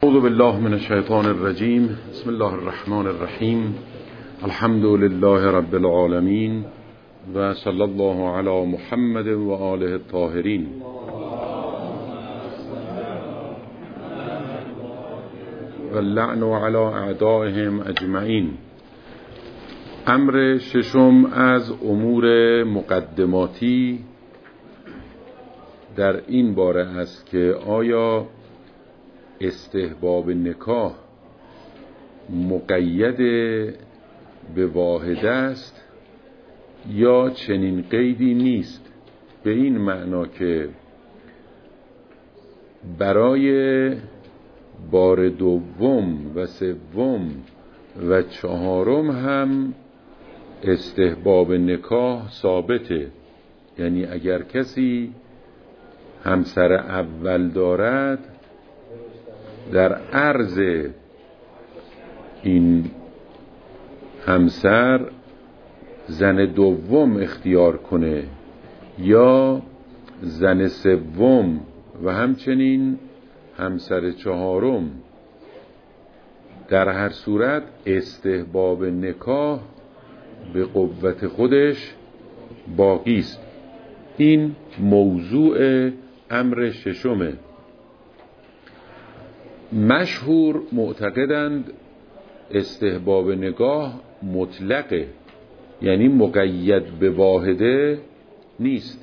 اعوذ بالله من الشیطان الرجیم. بسم الله الرحمن الرحیم. الحمد لله رب العالمین و صلی الله علی محمد و آله الطاهرین. و اللعن علی اعدائهم اجمعین. امر ششم از امور مقدماتی در این باره است که آیا استحباب نکاح مقید به واحده است یا چنین قیدی نیست، به این معنا که برای بار دوم و سوم و چهارم هم استحباب نکاح ثابته. یعنی اگر کسی همسر اول دارد، در عرض این همسر زن دوم اختیار کنه یا زن سوم و همچنین همسر چهارم، در هر صورت استحباب نکاح به قوت خودش باقی است. این موضوع امر ششمه. مشهور معتقدند استحباب نکاح مطلقه، یعنی مقید به واحده نیست.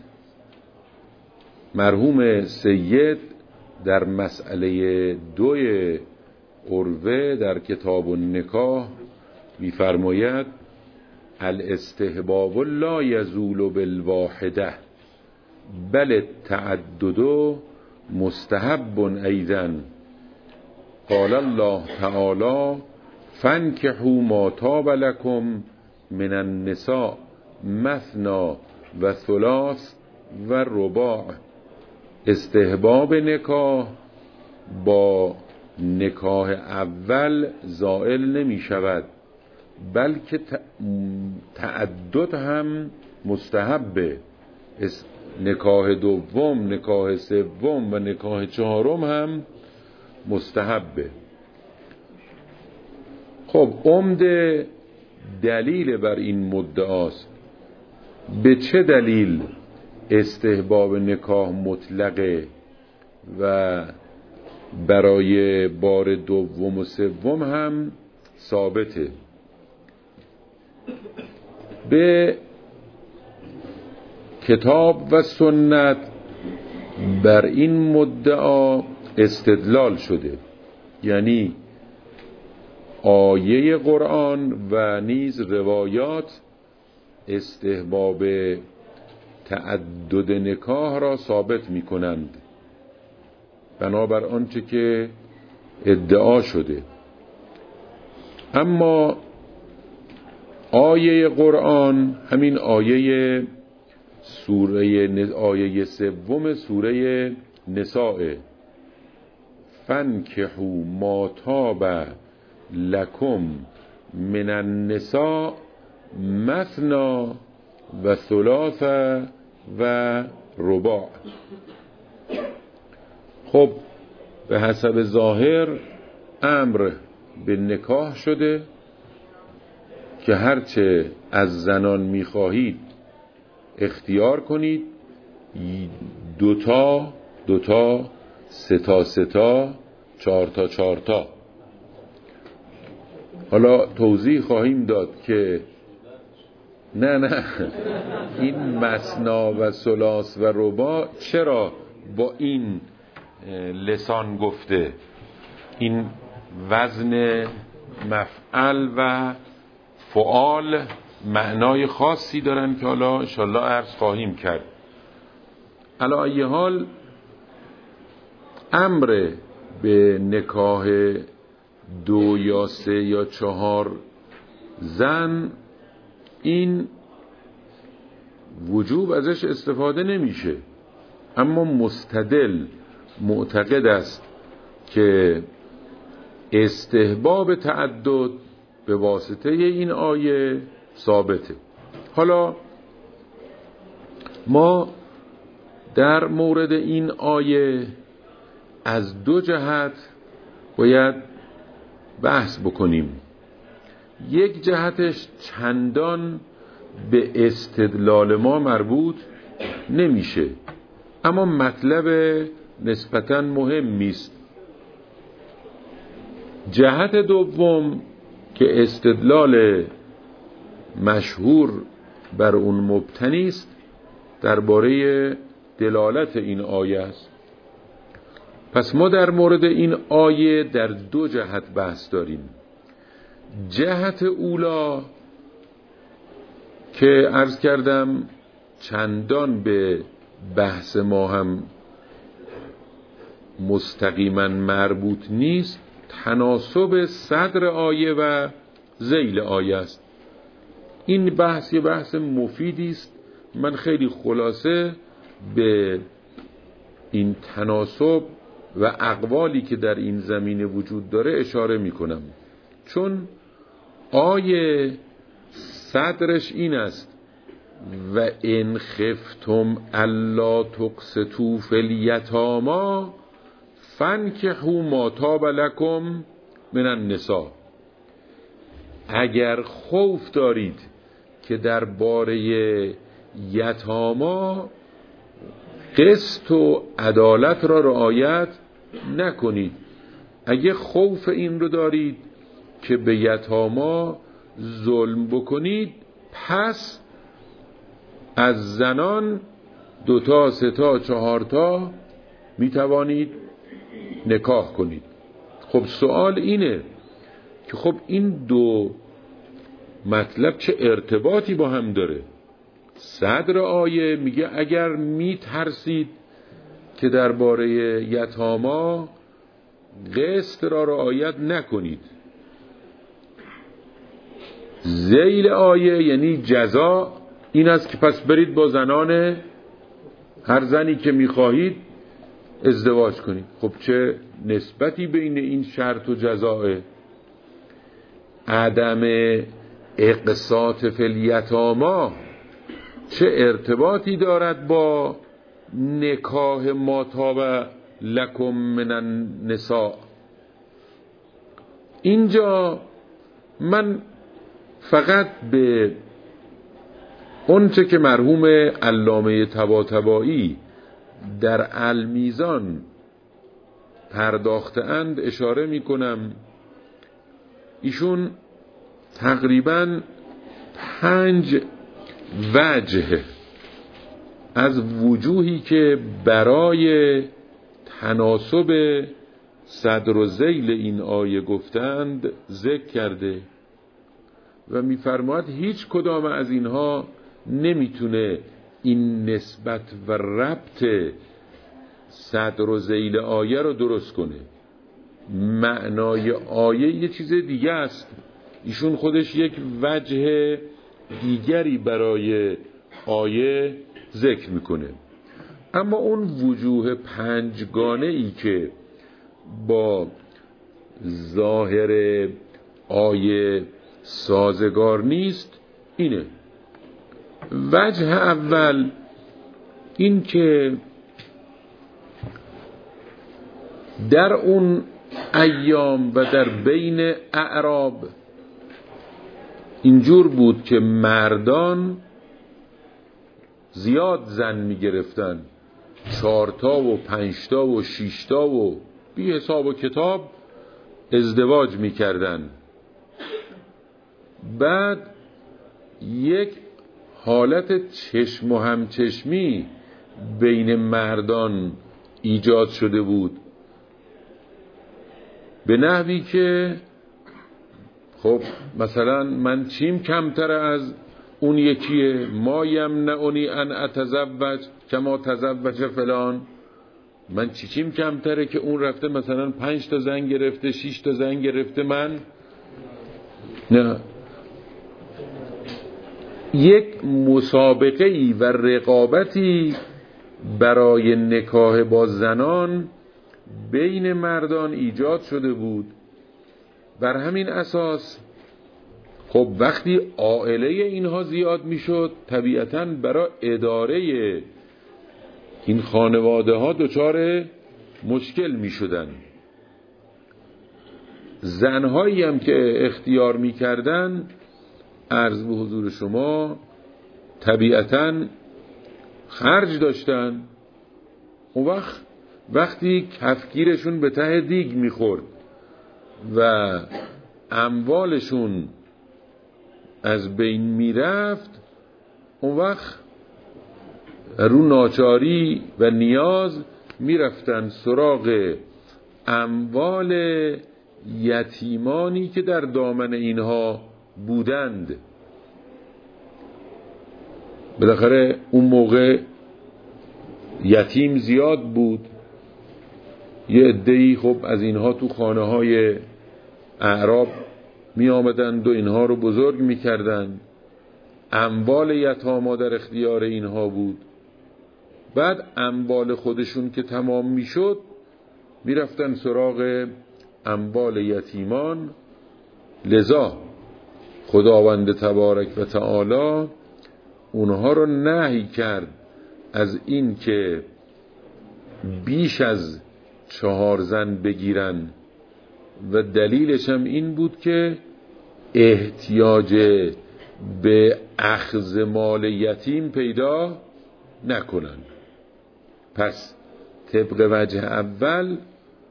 مرحوم سید در مسئله 2 عروه در کتاب النکاح می‌فرماید الاستحباب لا یزول بالواحده بل التعدد مستحب ایضا. قال الله تعالی فانکحوا ما طاب لکم من النساء مثنی و ثلاث و رباع. استحباب نکاح با نکاح اول زائل نمی شود، بلکه تعدد هم مستحبه. نکاح دوم، نکاح سوم و نکاح چهارم هم مستحبه. خب عمده دلیل بر این مدعاست. به چه دلیل استحباب نکاح مطلقه و برای بار دوم و سوم هم ثابته؟ به کتاب و سنت بر این مدعا استدلال شده، یعنی آیه قرآن و نیز روایات استحباب تعدد نکاح را ثابت می کنند بنابر آنچه که ادعا شده. اما آیه قرآن، همین آیه سوم سوره نساء، فانکحوا ما طاب لکم من النساء مثنی و ثلاث و رباع. خب به حسب ظاهر امر به نکاح شده که هرچه از زنان میخواهید اختیار کنید، 2 تا 2 تا، 3 تا 3 تا، 4 تا 4 تا. حالا توضیح خواهیم داد که نه این مثنا و ثلاث و رباع چرا با این لسان گفته. این وزن مفعل و فعال معنای خاصی دارن که حالا انشالله عرض خواهیم کرد. علی ای حال امر به نکاح 2 یا 3 یا 4 زن، این وجوب ازش استفاده نمیشه، اما مستدل معتقد است که استحباب تعدد به واسطه این آیه ثابته. حالا ما در مورد این آیه از 2 جهت باید بحث بکنیم. یک جهتش چندان به استدلال ما مربوط نمیشه، اما مطلب نسبتاً مهمی است. جهت دوم که استدلال مشهور بر اون مبتنی است درباره دلالت این آیه است. پس ما در مورد این آیه در دو جهت بحث داریم. جهت اولا که عرض کردم چندان به بحث ما هم مستقیما مربوط نیست، تناسب صدر آیه و ذیل آیه است. این بحث یه بحث مفیدی است. من خیلی خلاصه به این تناسب و اقوالی که در این زمینه وجود داره اشاره می کنم، چون آیه صدرش این است: و ان خفتم الا تقسطوا فی الیتامی فانکحوا ما طاب لکم من النساء. اگر خوف دارید که درباره یتاما قسط و عدالت را رعایت نکنید، اگه خوف این رو دارید که به یتاما ظلم بکنید، پس از زنان 2 تا 3 تا 4 تا میتوانید نکاح کنید. خب سوال اینه که خب این دو مطلب چه ارتباطی با هم داره؟ صدر آیه میگه اگر میترسید که درباره یتاما قسط را رعایت نکنید. ذیل آیه یعنی جزا این است که پس برید با زنان هر زنی که میخواهید ازدواج کنید. خب چه نسبتی بین این شرط و جزاه؟ عدم اقساط فی الیتامی چه ارتباطی دارد با نکاح ما طاب لکم من النساء؟ اینجا من فقط به اونچه که مرحوم علامه طباطبایی در المیزان پرداخته‌اند اشاره می کنم. ایشون تقریباً 5 وجه از وجوهی که برای تناسب صدر و ذیل این آیه گفتند ذکر کرده و می‌فرماید هیچ کدام از اینها نمیتونه این نسبت و ربط صدر و ذیل آیه رو درست کنه. معنای آیه یه چیز دیگه است، ایشون خودش یک وجه دیگری برای آیه ذکر میکنه. اما اون وجوه 5 گانه ای که با ظاهر آیه سازگار نیست اینه: وجه اول این که در اون ایام و در بین اعراب اینجور بود که مردان زیاد زن می گرفتن، 4 تا و 5 تا و 6 تا و بی حساب و کتاب ازدواج می کردن. بعد یک حالت چشم و همچشمی بین مردان ایجاد شده بود، به نحوی که خب مثلا من چیم کمتر از اون یکیه، ما یمنعنی ان اتزوج کما تزوج فلان، من چیم کمتره که اون رفته مثلا 5 تا زن گرفته، 6 تا زن گرفته، من نه. یک مسابقه‌ای و رقابتی برای نکاح با زنان بین مردان ایجاد شده بود. بر همین اساس خب وقتی عائله اینها زیاد میشد، طبیعتاً برای اداره این خانواده ها دچار مشکل میشدن. زنهایی هم که اختیار میکردن، عرض به حضور شما، طبیعتاً خرج داشتن. اون وقتی کفگیرشون به ته دیگ میخورد و اموالشون از بین میرفت، اون وقت رو ناچاری و نیاز میرفتن سراغ اموال یتیمانی که در دامن اینها بودند. بالاخره اون موقع یتیم زیاد بود، یه عده‌ای خب از اینها تو خانه های اعراب می آمدند و اینها رو بزرگ می کردند. اموال یتاما در اختیار اینها بود. بعد اموال خودشون که تمام می شد می رفتن سراغ اموال یتیمان. لذا خداوند تبارک و تعالی اونها رو نهی کرد از این که بیش از 4 زن بگیرن و دلیلش هم این بود که احتیاج به اخذ مال یتیم پیدا نکنن. پس طبق وجه اول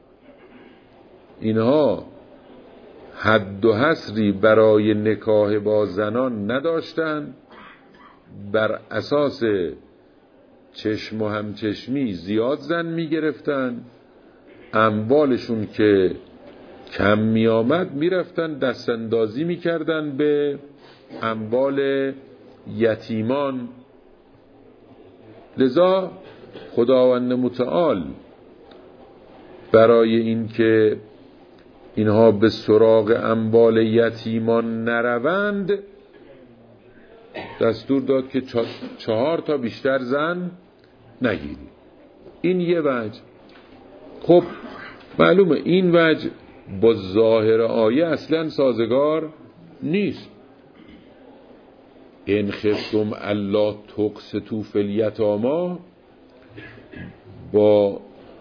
اینها حد و حصری برای نکاح با زنان نداشتن، بر اساس چشم و همچشمی زیاد زن می گرفتن، اموالشون که کم می آمد می رفتن دست اندازی می کردن به اموال یتیمان. لذا خداوند متعال برای این که اینها به سراغ اموال یتیمان نروند دستور داد که 4 تا بیشتر زن نگیری. این یه وجه. خب معلومه این وجه با ظاهر آیه اصلا سازگار نیست. ان خفتم الا تقسطوا فی الیتامی با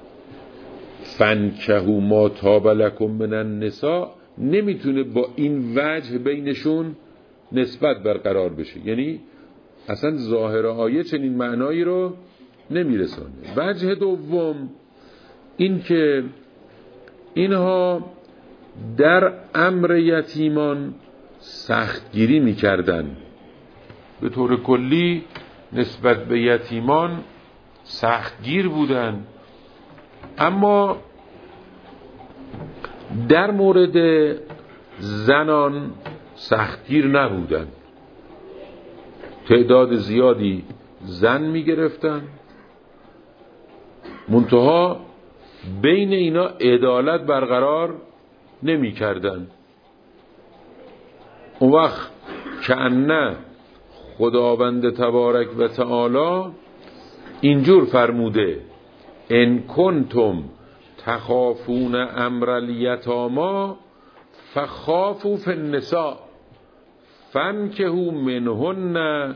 فانکحوا ما طاب لکم من النساء نمیتونه با این وجه بینشون نسبت برقرار بشه. یعنی اصلا ظاهر آیه چنین معنایی رو نمیرسانه. وجه دوم این که اینها در امر یتیمان سختگیری میکردن. به طور کلی نسبت به یتیمان سختگیر بودن، اما در مورد زنان سختگیر نبودن. تعداد زیادی زن می گرفتن، منتها بین اینا عدالت برقرار نمی کردن. اون وقت کأنه خداوند تبارک و تعالی اینجور فرموده ان کنتم تخافون امر الیتامی فخافوا فی النساء فانکحوا منهن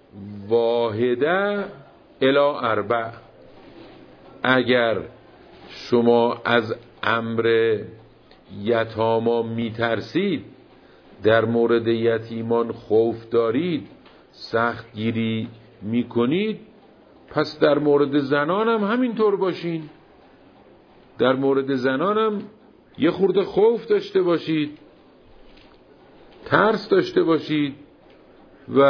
واحده الی 4. اگر شما از امر یتاما میترسید، در مورد یتیمان خوف دارید، سختگیری میکنید، پس در مورد زنان هم همینطور باشین. در مورد زنان هم یه خورده خوف داشته باشید، ترس داشته باشید و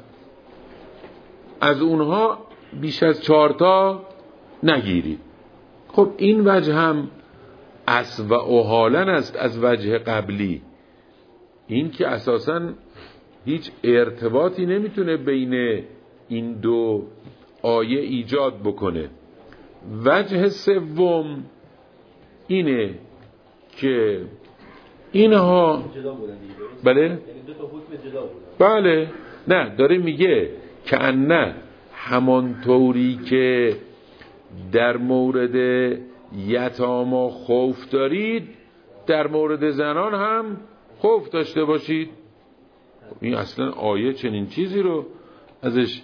از اونها بیش از 4 تا نگیرید. خب این وجه هم اسوأ حالاً است از وجه قبلی. این که اساساً هیچ ارتباطی نمیتونه بین این دو آیه ایجاد بکنه. وجه سوم اینه که اینها بله بله نه داره میگه که نه همانطوری که در مورد یتاما خوف دارید، در مورد زنان هم خوف داشته باشید. این اصلا آیه چنین چیزی رو ازش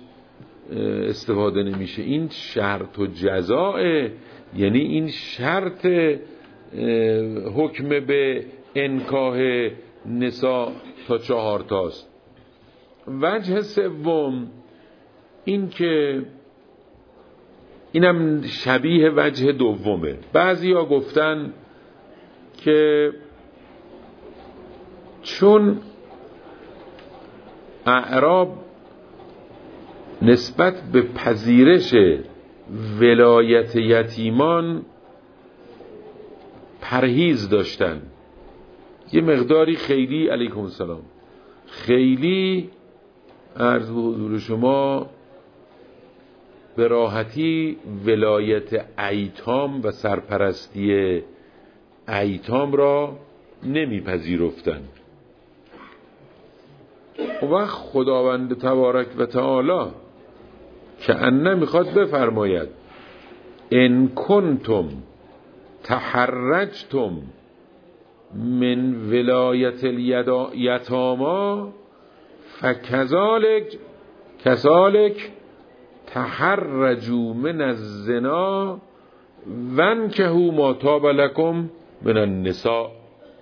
استفاده نمیشه. این شرط و جزاء، یعنی این شرط حکم به انکاح نساء تا 4 تاست. وجه سوم این که اینم شبیه وجه دومه. بعضیا گفتن که چون اعراب نسبت به پذیرش ولایت یتیمان پرهیز داشتن، یه مقداری خیلی، علیکم السلام، خیلی عرض به حضور شما به راحتی ولایت ایتام و سرپرستی ایتام را نمیپذیرفتن. و وقت خداوند تبارک و تعالی که انه میخواد بفرماید ان کنتم تحرجتم من ولایت الیتاما فکذالک تحرجوا من الزنا وانکحوا ما طاب لکم من النساء.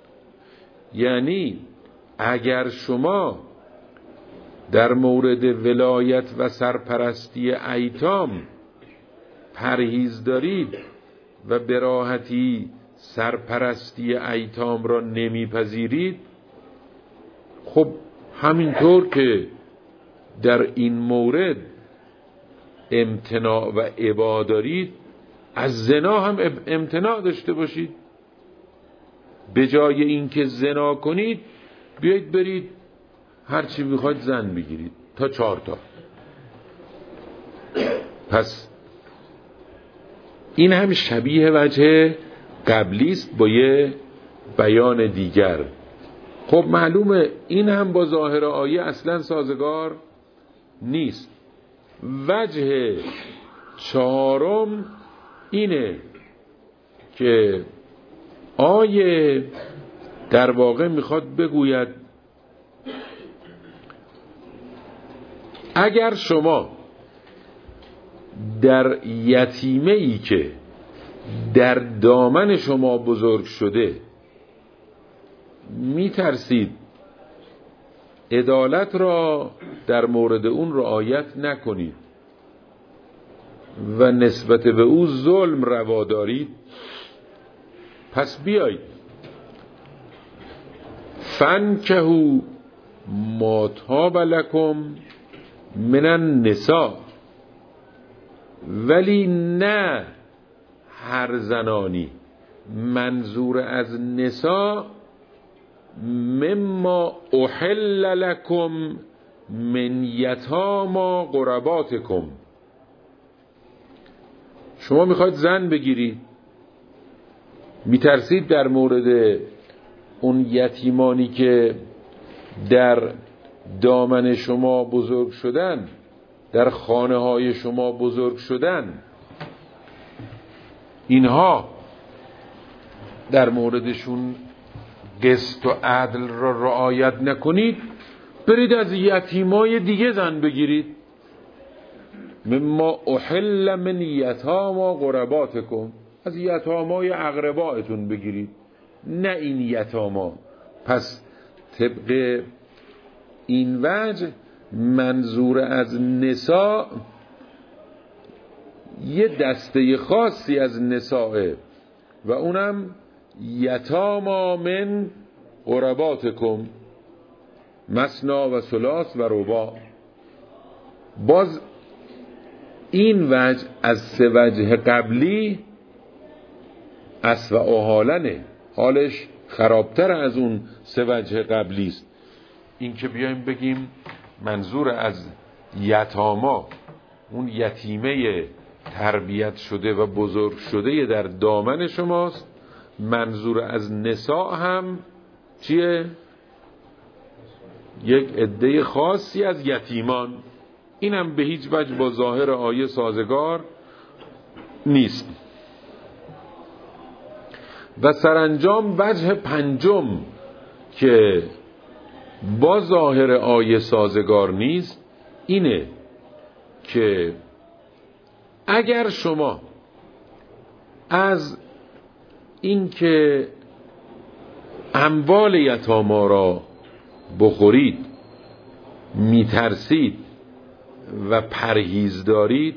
یعنی اگر شما در مورد ولایت و سرپرستی ایتام پرهیز دارید و به راحتی سرپرستی ایتام را نمیپذیرید، خب همینطور که در این مورد امتناع و ابا دارید، از زنا هم امتناع داشته باشید. به جای اینکه زنا کنید بیایید برید هرچی میخواید زن بگیرید تا 4 تا. پس این هم شبیه وجه قبلی است با یه بیان دیگر. خب معلومه این هم با ظاهر آیه اصلا سازگار نیست. وجه 4 اینه که آیه در واقع میخواد بگوید اگر شما در یتیمه ای که در دامن شما بزرگ شده میترسید عدالت را در مورد اون رعایت نکنید و نسبت به او ظلم روا دارید، پس بیایید فانکحوا ما طاب لکم من النساء، ولی نه هر زنانی، منظور از نساء مما احل لکم من یتاما قرباتکم. شما میخواید زن بگیرید، میترسید در مورد اون یتیمانی که در دامن شما بزرگ شدن، در خانه های شما بزرگ شدن، اینها در موردشون قسط و عدل را رعایت نکنید، برید از یتیمای دیگه زن بگیرید. مما احل من یتاما قرباتکم، از یتامای اقربایتون بگیرید، نه این یتاما. پس طبق این وجه منظور از نساء یه دسته خاصی از نساء و اونم یتاما من قرباتکم مثنا و ثلاث و رباع. باز این وجه از 3 وجه قبلی اسوأ حالنه، حالش خرابتر از اون 3 وجه قبلی است. این که بیایم بگیم منظور از یتاما اون یتیمه تربیت شده و بزرگ شده در دامن شماست، منظور از نساء هم چیه؟ یک عده خاصی از یتیمان. اینم به هیچ وجه با ظاهر آیه سازگار نیست. و سرانجام وجه 5 که با ظاهر آیه سازگار نیست اینه که اگر شما از این که اموال یتاما را بخورید، میترسید و پرهیز دارید،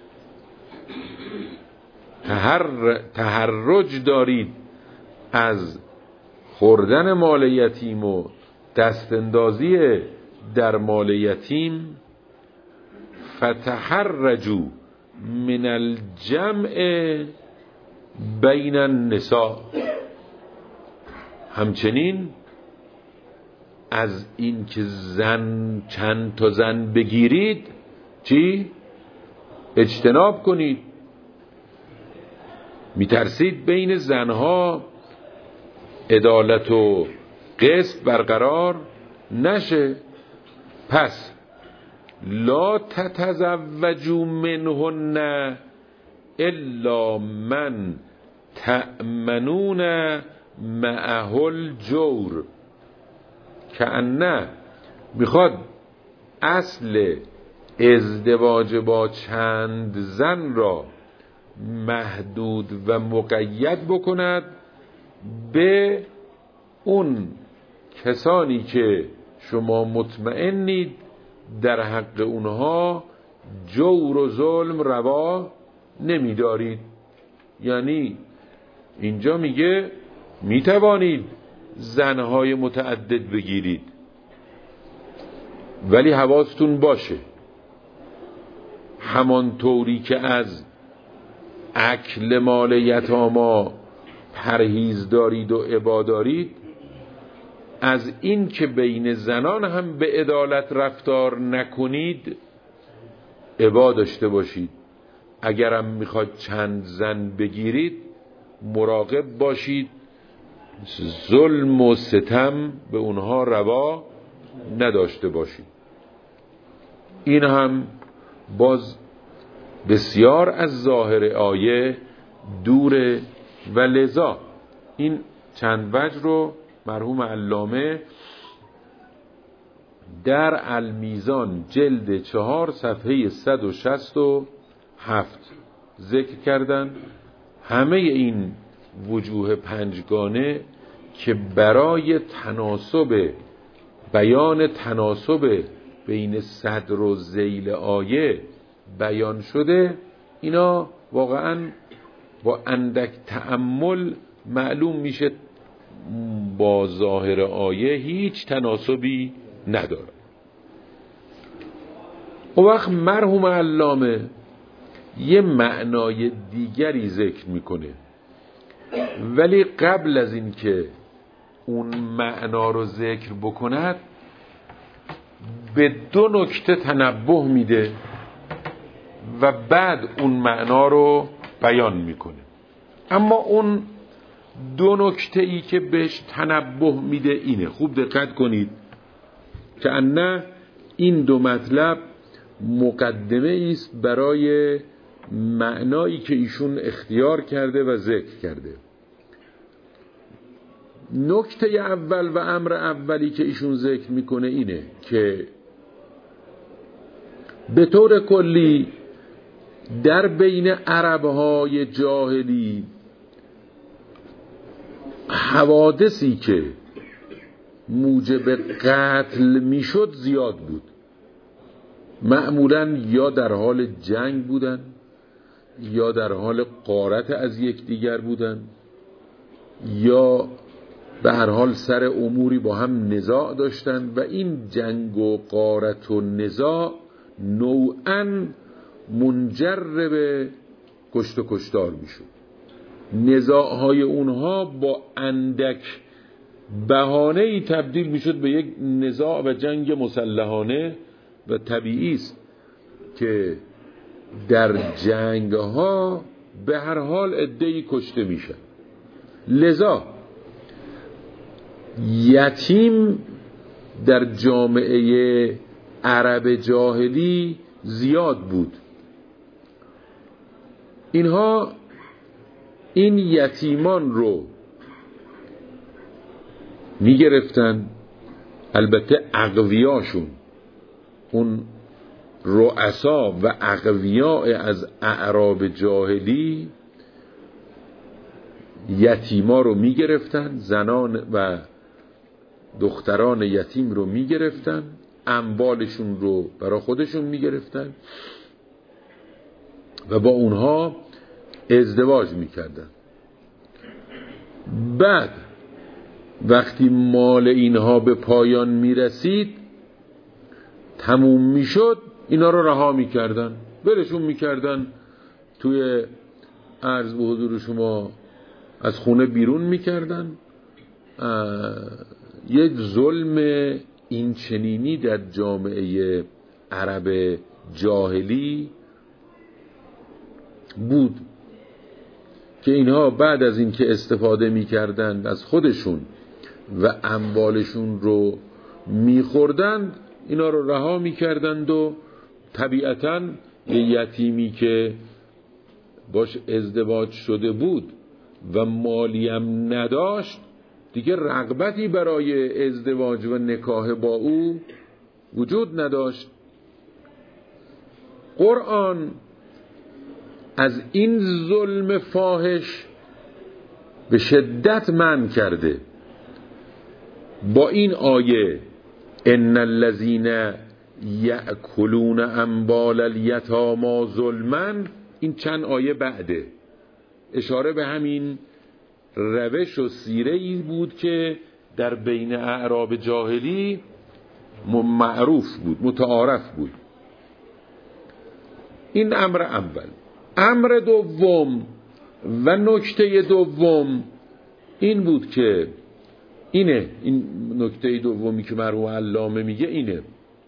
تحرج دارید از خوردن مال یتیم و دستاندازی در مال یتیم، فتحرجوا من الجمع بین النساء، همچنین از این که زن چند تا زن بگیرید چی؟ اجتناب کنید. میترسید بین زنها عدالت و قسط برقرار نشه. پس لا تتزوجوا منهن الا من تأمنون معه الجور، که نه میخواد اصل ازدواج با چند زن را محدود و مقید بکند به اون کسانی که شما مطمئنید در حق اونها جور و ظلم روا نمیدارید. یعنی اینجا میگه میتوانید زنهای متعدد بگیرید، ولی حواستون باشه همانطوری که از اکل مال یتاما پرهیز دارید و عبا دارید، از این که بین زنان هم به عدالت رفتار نکنید عبا داشته باشید. اگرم میخواد چند زن بگیرید مراقب باشید ظلم و ستم به اونها روا نداشته باشید. این هم باز بسیار از ظاهر آیه دوره و لذا این چند وجه رو مرحوم علامه در المیزان جلد 4 صفحه 167 ذکر کردن. همه این وجوه پنجگانه که برای بیان تناسب بین صدر و ذیل آیه بیان شده، اینا واقعا با اندک تأمل معلوم میشه با ظاهر آیه هیچ تناسبی نداره. اون وقت مرحوم علامه یه معنای دیگری ذکر میکنه، ولی قبل از این که اون معنا رو ذکر بکند به 2 نکته تنبه میده و بعد اون معنا رو بیان میکنه. اما اون 2 نکته ای که بهش تنبه میده اینه، خوب دقت کنید که نه این 2 مطلب مقدمه است برای معنایی که ایشون اختیار کرده و ذکر کرده. نکته اول و امر اولی که ایشون ذکر میکنه اینه که به طور کلی در بین عربهای جاهلی حوادثی که موجب قتل میشد زیاد بود. معمولاً یا در حال جنگ بودن یا در حال غارت از یکدیگر بودن یا به هر حال سر اموری با هم نزاع داشتن و این جنگ و غارت و نزاع نوعاً منجر به کشت و کشتار میشد. نزاعهای اونها با اندک بهانه‌ای تبدیل میشد به یک نزاع و جنگ مسلحانه و طبیعی است که در جنگ ها به هر حال عده‌ای کشته میشن. لذا یتیم در جامعه عرب جاهلی زیاد بود. اینها این یتیمان رو میگرفتن، البته اقویاشون، اون رؤسا و اقویاء از اعراب جاهلی یتیما رو میگرفتن، زنان و دختران یتیم رو میگرفتن، اموالشون رو برای خودشون میگرفتن و با اونها ازدواج میکردن. بعد وقتی مال اینها به پایان میرسید، تموم میشد، اینا رو رها میکردن، برشون میکردن توی عرض به حضور شما از خونه بیرون میکردن. یک ظلم این چنینی در جامعه عرب جاهلی بود که اینها بعد از این که استفاده میکردند از خودشون و اموالشون رو میخوردند، اینا رو رها میکردند و طبیعتاً یه یتیمی که باش ازدواج شده بود و مالیم نداشت، دیگه رغبتی برای ازدواج و نکاح با او وجود نداشت. قرآن از این ظلم فاحش به شدت منع کرده با این آیه: ان الذين یأکلون اموال الیتامی ظلما. این چند آیه بعده اشاره به همین روش و سیره ای بود که در بین اعراب جاهلی معروف بود، متعارف بود. این امر اول. امر دوم و نکته دوم این بود که این نکته دومی که مرحوم علامه میگه اینه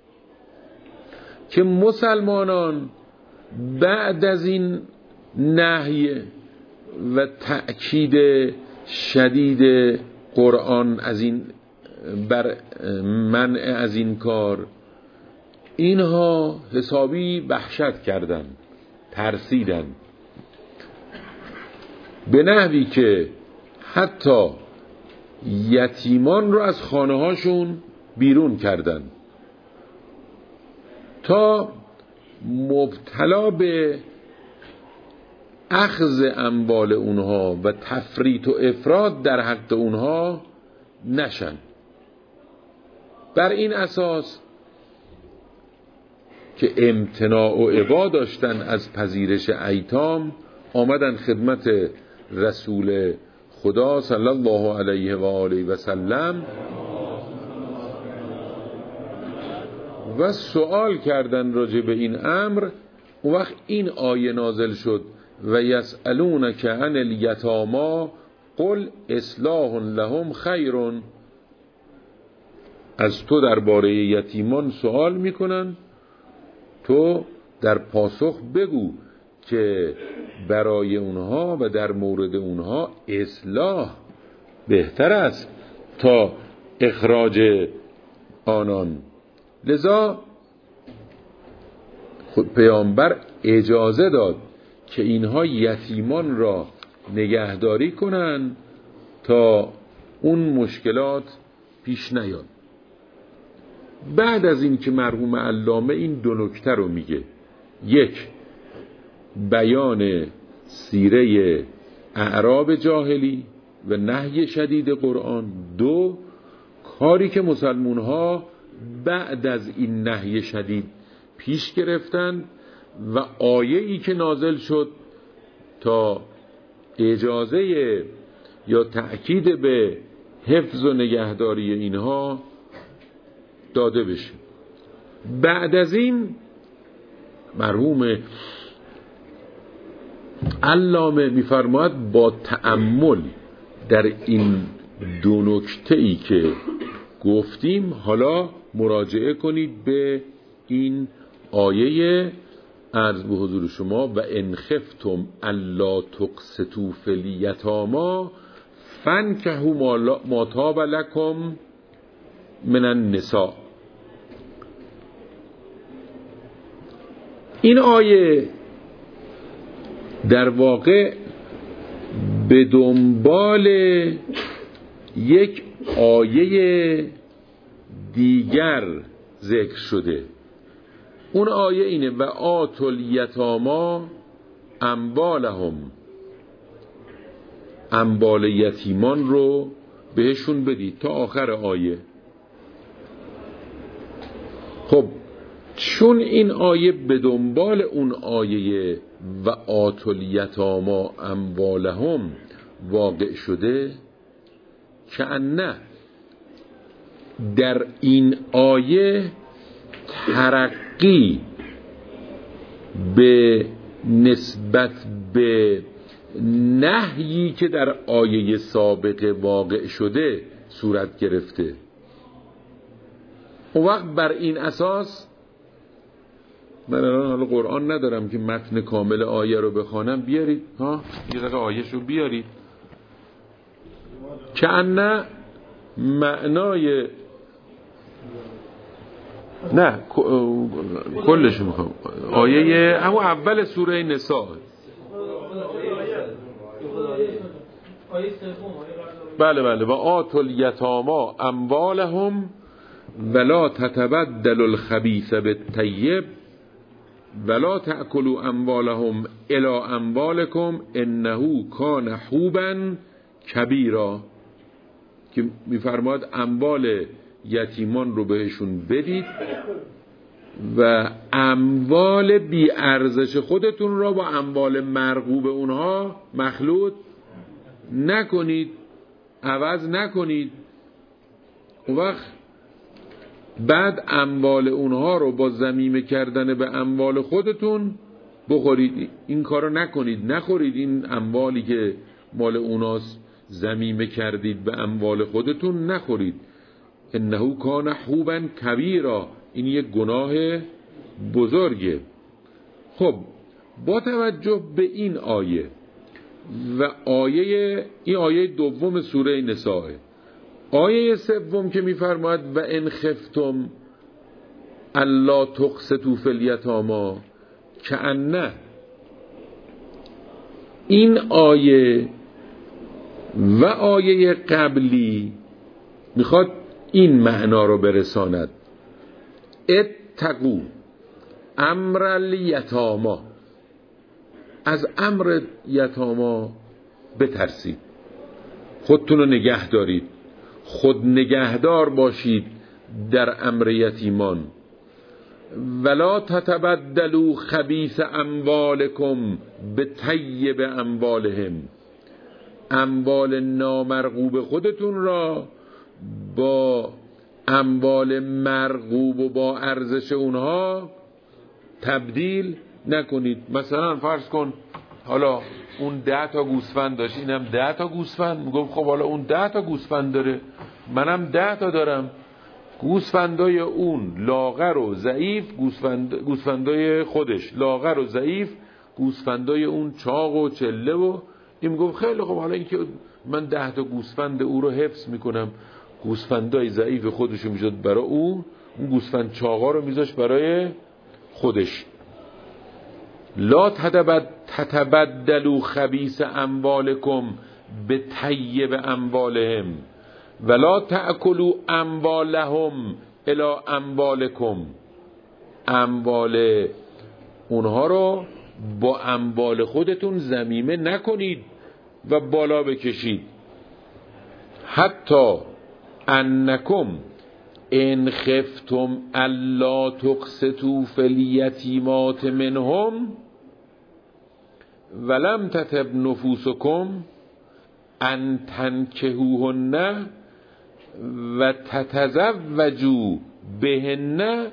که مسلمانان بعد از این نهی و تأکید شدید قرآن از این بر منع از این کار، اینها حسابی وحشت کردن، ترسیدن، به نحوی که حتی یتیمان رو از خانه هاشون بیرون کردن تا مبتلا به اخذ اموال اونها و تفریط و افراط در حق اونها نشن. بر این اساس که امتناع و ابا داشتن از پذیرش ایتام، آمدن خدمت رسول خدا صلی الله علیه و آله و سلم و سوال کردن راجع به این امر. اون وقت این آیه نازل شد: و یسألونک عن الیتامی قل اصلاح لهم خیر. از تو درباره یتیمان سوال میکنن، تو در پاسخ بگو که برای اونها و در مورد اونها اصلاح بهتر است تا اخراج آنان. لذا خود پیامبر اجازه داد که اینها یتیمان را نگهداری کنن تا اون مشکلات پیش نیاد. بعد از این که مرحوم علامه این دو نکته رو میگه: یک، بیان سیره اعراب جاهلی و نهی شدید قرآن. دو، کاری که مسلمون ها بعد از این نهی شدید پیش گرفتن و آیه‌ای که نازل شد تا اجازه یا تأکید به حفظ و نگهداری اینها داده بشه. بعد از این مرحوم علامه میفرماید با تأمل در این دو نکته‌ای که گفتیم حالا مراجعه کنید به این آیه عرض به حضور شما: و ان خفتم الا تقسطوا فی الیتامی فانکحوا ما طاب لکم من النساء. این آیه در واقع به دنبال یک آیه دیگر ذکر شده. اون آیه اینه: و آتوا الیتامی اموالهم اموال یتیمان رو بهشون بدید تا آخر آیه. خب چون این آیه به دنبال اون آیه و آتوا الیتامی اموالهم واقع شده، کأنه در این آیه ترقی به نسبت به نهیی که در آیه سابقه واقع شده صورت گرفته. اون وقت بر این اساس من الان حالا قرآن ندارم که متن کامل آیه رو بخوانم، بیارید یه دقیقه آیه شو بیارید. کأنه معنای نه کلشو میخوام، آیه همون اول سوره نساء. بله و آتوا الیتامی اموالهم ولا تتبدلوا الخبیث بالطیب ولا تأکلوا اموالهم الی اموالکم انه کان حوبا کبیرا، که میفرماد اموال یتیمان رو بهشون بدید و اموال بی ارزش خودتون را با اموال مرغوب اونها مخلوط نکنید، عوض نکنید. اون وقت بعد اموال اونها رو با ضمیمه کردن به اموال خودتون بخورید. این کارو نکنید، نخورید این اموالی که مال اوناست ضمیمه کردید به اموال خودتون نخورید. انه کان حوبا کبیرا، این یک گناه بزرگه. خب با توجه به این آیه و این آیه دوم سوره نساء، آیه سوم که میفرماید و ان خفتم الا تقسطوا فی الیتامی، کأنه این آیه و آیه قبلی میخواد این معنا رو برساند: اتقوا امر الیتامی، از امر یتاما بترسید، خودتون رو نگه دارید، خود نگهدار باشید در امر یتیمان. ولا تتبدلوا خبیث اموالکم بطیب اموالهم، اموال نامرغوب خودتون را با اموال مرغوب و با ارزش اونها تبدیل نکنید. مثلا فرض کن حالا اون 10 تا گوسفند داشت، اینم 10 تا گوسفند، میگم خب حالا اون 10 تا گوسفند داره، منم 10 تا دارم، گوسفندای اون لاغر و ضعیف، گوسفندای خودش لاغر و ضعیف، گوسفندای اون چاق و چله، و این میگم خیلی خب حالا اینکه من 10 تا گوسفند او رو حفظ میکنم، گوسفندای ضعیف خودشو میذاد برای اون گوسفند چاقا رو میذاش برای خودش. لا تتبدلوا خبیث اموالکم بطیب اموالهم ولا تأکلوا اموالهم الی اموالکم، اموال اونها رو با اموال خودتون ضمیمه نکنید و بالا بکشید. حتی انکم ان خفتم الا تقسطوا فی الیتیمات منهم ولم تطب نفوسکم ان تنکحوهن و تتزوجوا بهن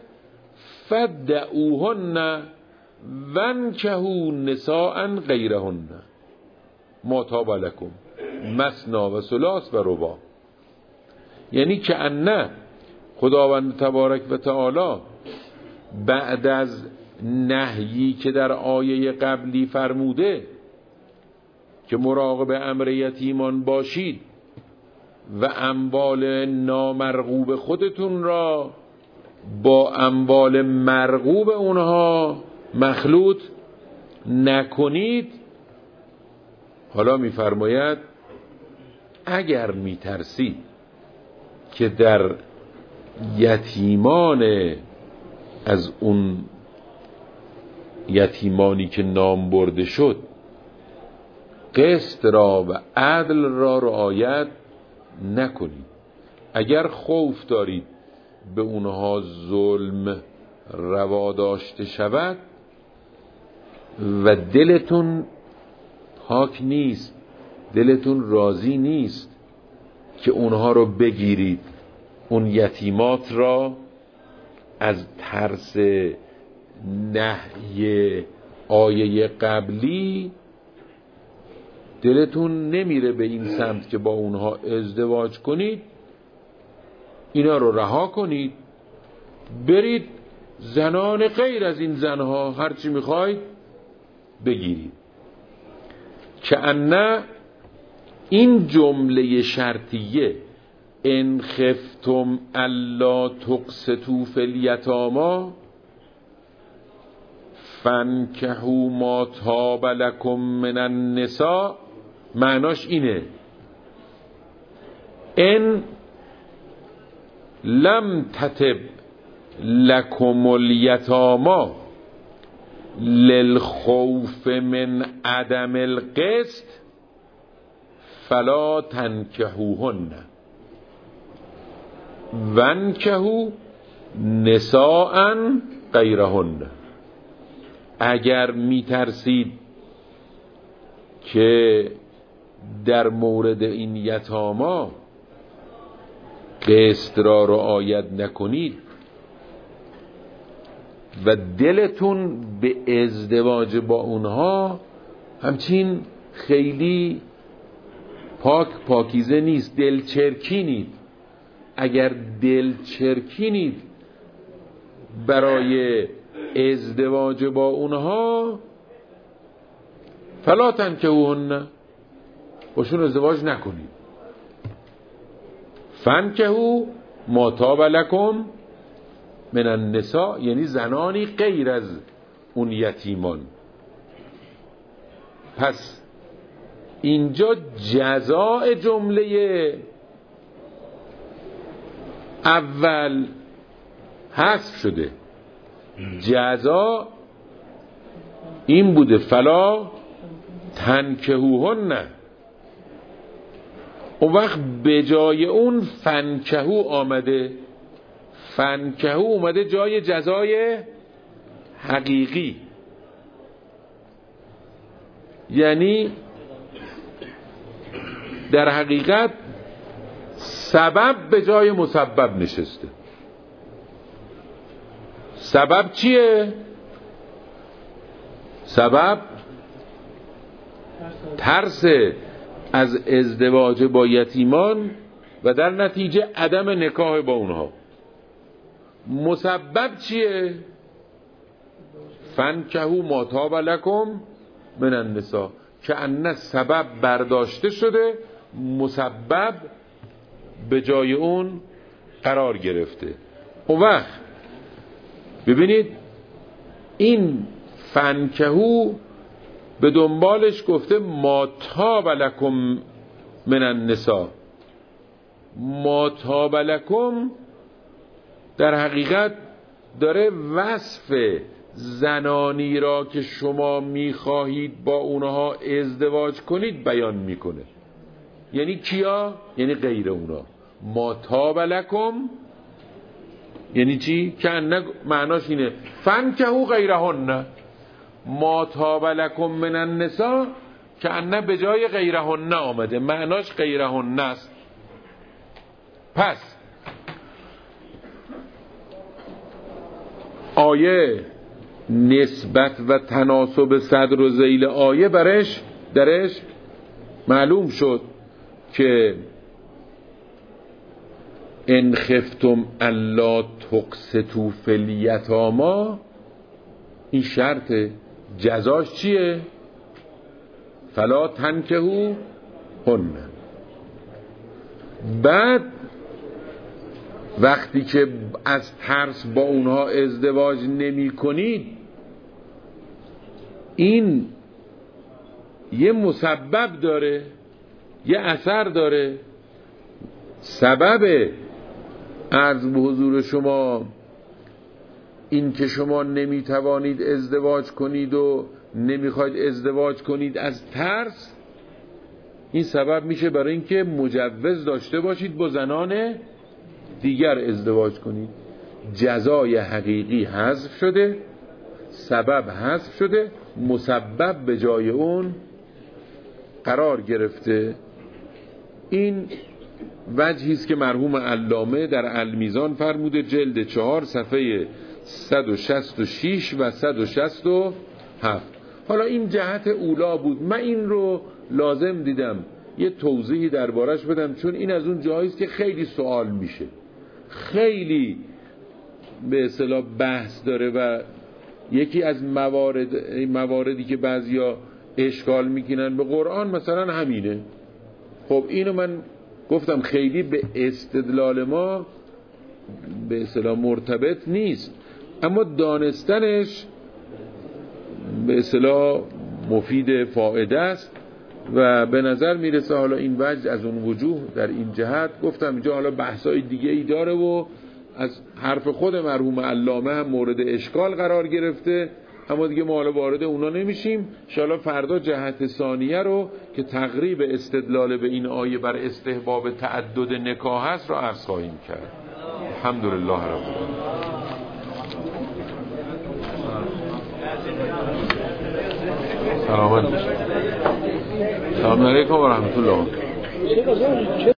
فدعوهن وانکحوا نساء غیرهن ما طاب لکم مثنی و ثلاث و رباع. یعنی که انه خداوند تبارک و تعالی بعد از نهیی که در آیه قبلی فرموده که مراقب امر یتیمان باشید و اموال نامرغوب خودتون را با اموال مرغوب اونها مخلوط نکنید، حالا میفرماید اگر میترسید که در یتیمان از اون یتیمانی که نام برده شد قسط را و عدل را رعایت نکنید. اگر خوف دارید به اونها ظلم روا داشته شود و دلتون پاک نیست، دلتون راضی نیست که اونها رو بگیرید، اون یتیمات را از ترس نهی آیه قبلی دلتون نمیره به این سمت که با اونها ازدواج کنید، اینا رو رها کنید، برید زنان غیر از این زنها هرچی میخواید بگیرید. که ان این جمله شرطیه ان خفتم الا تقسطوا فی الیتامی فانکحوا ما طاب لکم من النساء، معناش اینه ان لم تطب لکم الیتامی للخوف من عدم القسط فلا تنکحوهن وانکحوا نساء غیرهن. اگر میترسید که در مورد این یتاما قسط را رعایت نکنید و دلتون به ازدواج با اونها همچین خیلی پاکیزه نیست، دلچرکینید، اگر دلچرکینید برای ازدواج با اونها فلا تنکحوهن، باشون ازدواج نکنید. فانکحوا ما طاب لکم من النساء یعنی زنانی غیر از اون یتیمان. پس اینجا جزاء جمله اول حذف شده، جزا این بوده فلا تنکحوهن، اون وقت به جای اون فنکحو آمده، فنکحو اومده جای جزای حقیقی، یعنی در حقیقت سبب به جای مسبب نشسته. سبب چیه؟ سبب ترس از ازدواج با یتیمان و در نتیجه عدم نکاح با اونها. مسبب چیه؟ فانکحوا ما طاب لکم من النساء، که ان سبب برداشته شده، مسبب به جای اون قرار گرفته. اون وقت ببینید این فانکحوا به دنبالش گفته ما طاب لکم من النساء. ما طاب لکم در حقیقت داره وصف زنانی را که شما میخواهید با اونها ازدواج کنید بیان میکنه. یعنی کیا؟ یعنی غیر اونا. ما طاب لکم یعنی چی؟ که معناش اینه فانکحوا غیرهن. ما طاب لکم من النساء که انه به جای غیرهن آمده، معناش غیرهن است. پس آیه نسبت و تناسب صدر و ذیل آیه درش معلوم شد که ان خفتم الا تقسطوا فی الیتامی، این شرطه. جزاش چیه؟ فلا تنکحوهن. بعد وقتی که از ترس با اونها ازدواج نمی کنید، این یه مسبب داره، یه اثر داره. سبب عرض به حضور شما این که شما نمیتوانید ازدواج کنید و نمیخواید ازدواج کنید از ترس، این سبب میشه برای اینکه مجوز داشته باشید با زنان دیگر ازدواج کنید. جزای حقیقی حذف شده، سبب حذف شده، مسبب به جای اون قرار گرفته. این وجهی است که مرحوم علامه در المیزان فرموده، جلد 4 صفحه 166 و 167. حالا این جهت اولا بود، من این رو لازم دیدم یه توضیحی دربارش بدم، چون این از اون جایی است که خیلی سوال میشه، خیلی به اصطلاح بحث داره و یکی از مواردی که بعضیا اشکال میکنن به قرآن مثلا همینه. خب اینو من گفتم خیلی به استدلال ما به اصطلاح مرتبط نیست، اما دانستنش به اصطلاح مفید فائده است و به نظر میرسه حالا این وجه از اون وجوه در این جهت گفتم اینجا حالا بحثای دیگه ای داره و از حرف خود مرحوم علامه هم مورد اشکال قرار گرفته، اما دیگه ما حالا وارد اونا نمیشیم. انشاءالله فردا جهت ثانیه رو که تقریب استدلال به این آیه بر استحباب تعدد نکاح است رو عرض خواهیم کرد. الحمدلله رب العالمین. سلام علیکم و رحمت الله.